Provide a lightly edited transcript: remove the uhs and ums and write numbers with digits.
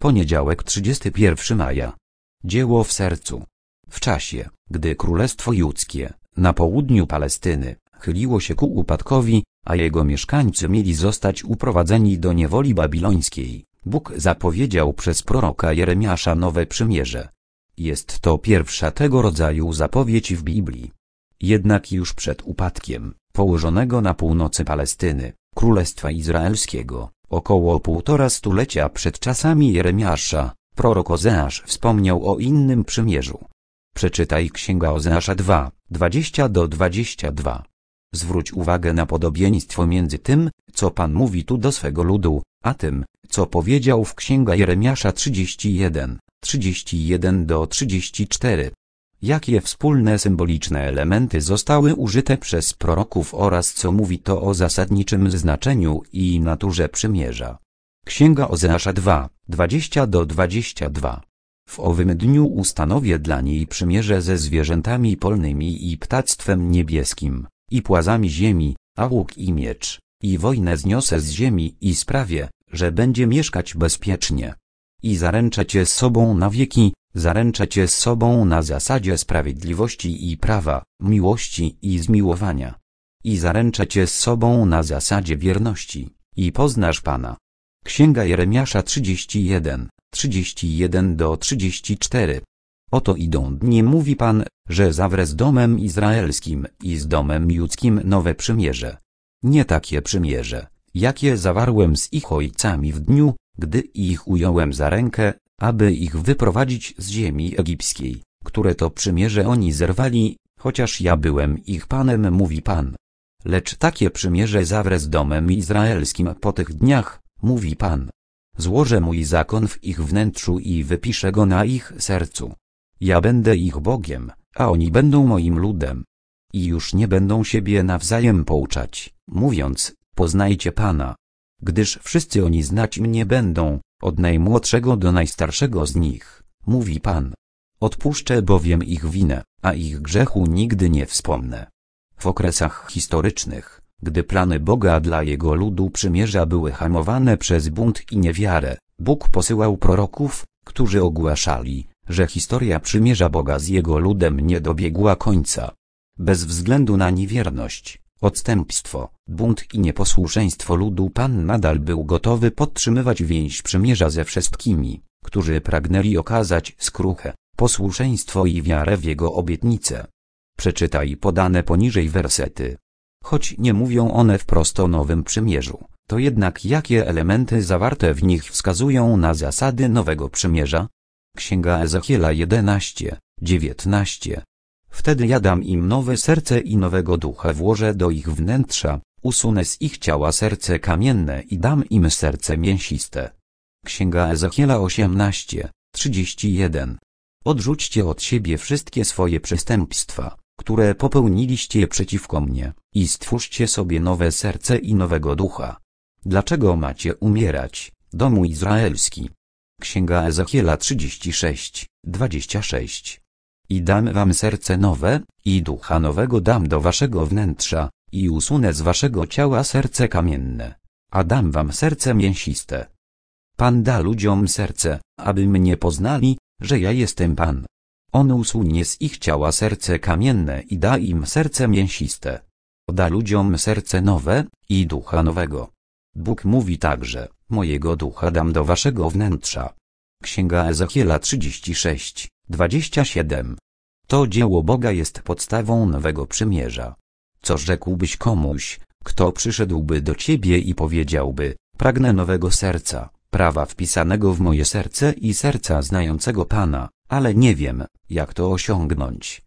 Poniedziałek 31 maja. Dzieło w sercu. W czasie, gdy Królestwo Judzkie, na południu Palestyny, chyliło się ku upadkowi, a jego mieszkańcy mieli zostać uprowadzeni do niewoli babilońskiej, Bóg zapowiedział przez proroka Jeremiasza nowe przymierze. Jest to pierwsza tego rodzaju zapowiedź w Biblii. Jednak już przed upadkiem, położonego na północy Palestyny, Królestwa Izraelskiego, około 1,5 stulecia przed czasami Jeremiasza, prorok Ozeasz wspomniał o innym przymierzu. Przeczytaj Księga Ozeasza 2, 20-22. Zwróć uwagę na podobieństwo między tym, co Pan mówi tu do swego ludu, a tym, co powiedział w Księga Jeremiasza 31, 31-34. Jakie wspólne symboliczne elementy zostały użyte przez proroków oraz co mówi to o zasadniczym znaczeniu i naturze przymierza. Księga Ozeasza 2, 20-22. W owym dniu ustanowię dla niej przymierze ze zwierzętami polnymi i ptactwem niebieskim, i płazami ziemi, a łuk i miecz, i wojnę zniosę z ziemi i sprawię, że będzie mieszkać bezpiecznie. I zaręczę cię z sobą na wieki, zaręczę cię z sobą na zasadzie sprawiedliwości i prawa, miłości i zmiłowania. I zaręczę cię z sobą na zasadzie wierności, i poznasz Pana. Księga Jeremiasza 31, 31-34. Oto idą dni, mówi Pan, że zawrę z domem izraelskim i z domem judzkim nowe przymierze. Nie takie przymierze, jakie zawarłem z ich ojcami w dniu, gdy ich ująłem za rękę, aby ich wyprowadzić z ziemi egipskiej, które to przymierze oni zerwali, chociaż ja byłem ich Panem, mówi Pan. Lecz takie przymierze zawrę z domem izraelskim po tych dniach, mówi Pan. Złożę mój zakon w ich wnętrzu i wypiszę go na ich sercu. Ja będę ich Bogiem, a oni będą moim ludem. I już nie będą siebie nawzajem pouczać, mówiąc, poznajcie Pana. Gdyż wszyscy oni znać mnie będą, od najmłodszego do najstarszego z nich, mówi Pan. Odpuszczę bowiem ich winę, a ich grzechu nigdy nie wspomnę. W okresach historycznych, gdy plany Boga dla Jego ludu przymierza były hamowane przez bunt i niewiarę, Bóg posyłał proroków, którzy ogłaszali, że historia przymierza Boga z Jego ludem nie dobiegła końca. Bez względu na niewierność, odstępstwo, bunt i nieposłuszeństwo ludu, Pan nadal był gotowy podtrzymywać więź przymierza ze wszystkimi, którzy pragnęli okazać skruchę, posłuszeństwo i wiarę w Jego obietnice. Przeczytaj podane poniżej wersety. Choć nie mówią one wprost o nowym przymierzu, to jednak jakie elementy zawarte w nich wskazują na zasady nowego przymierza? Księga Ezechiela 11, 19. Wtedy ja dam im nowe serce i nowego ducha włożę do ich wnętrza, usunę z ich ciała serce kamienne i dam im serce mięsiste. Księga Ezechiela 18, 31. Odrzućcie od siebie wszystkie swoje przestępstwa, które popełniliście przeciwko mnie, i stwórzcie sobie nowe serce i nowego ducha. Dlaczego macie umierać, domu izraelski? Księga Ezechiela 36, 26. I dam wam serce nowe, i ducha nowego dam do waszego wnętrza, i usunę z waszego ciała serce kamienne, a dam wam serce mięsiste. Pan da ludziom serce, aby mnie poznali, że ja jestem Pan. On usunie z ich ciała serce kamienne i da im serce mięsiste. Da ludziom serce nowe i ducha nowego. Bóg mówi także, mojego ducha dam do waszego wnętrza. Księga Ezechiela 36, 27. To dzieło Boga jest podstawą nowego przymierza. Co rzekłbyś komuś, kto przyszedłby do ciebie i powiedziałby, pragnę nowego serca, prawa wpisanego w moje serce i serca znającego Pana, ale nie wiem, jak to osiągnąć.